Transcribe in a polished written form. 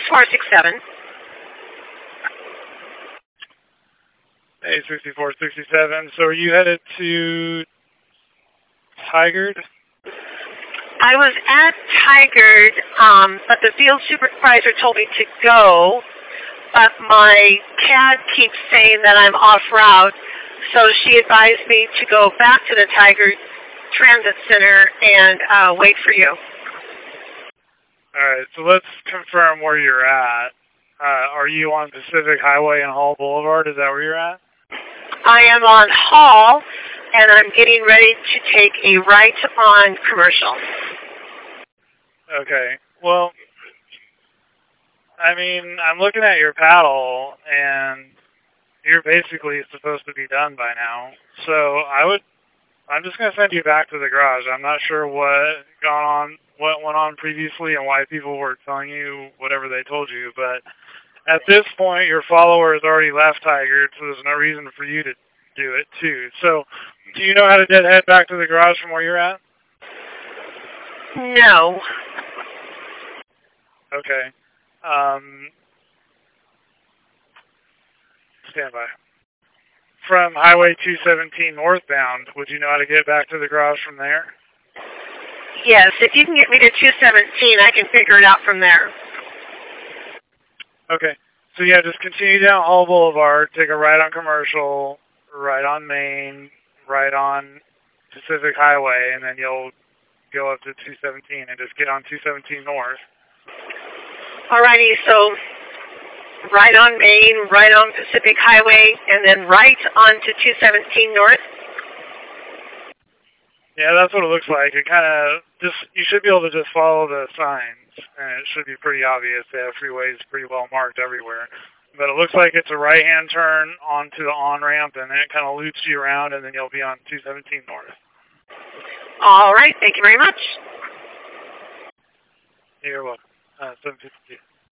6467. Hey, 6467. So are you headed to Tigard? I was at Tigard, but the field supervisor told me to go, but my CAD keeps saying that I'm off route, so she advised me to go back to the Tigard Transit Center and wait for you. Alright, so let's confirm where you're at. Are you on Pacific Highway and Hall Boulevard? Is that where you're at? I am on Hall, and I'm getting ready to take a right on Commercial. Okay, well, I mean, I'm looking at your paddle, and you're basically supposed to be done by now. So I'm just going to send you back to the garage. I'm not sure what went on previously and why people were telling you whatever they told you, but at this point, your follower has already left Tigard, so there's no reason for you to do it too. So, do you know how to head back to the garage from where you're at? No. Okay. Stand by. From Highway 217 northbound, would you know how to get back to the garage from there? Yes, if you can get me to 217, I can figure it out from there. Okay. So yeah, just continue down Hall Boulevard, take a right on Commercial, right on Main, right on Pacific Highway, and then you'll go up to 217 and just get on 217 north. Alrighty, so right on Main, right on Pacific Highway, and then right onto 217 north? Yeah, that's what it looks like. It kind of you should be able to just follow the signs, and it should be pretty obvious. They have freeways pretty well marked everywhere. But it looks like it's a right-hand turn onto the on-ramp, and then it kind of loops you around, and then you'll be on 217 north. All right, thank you very much. You're welcome. 752.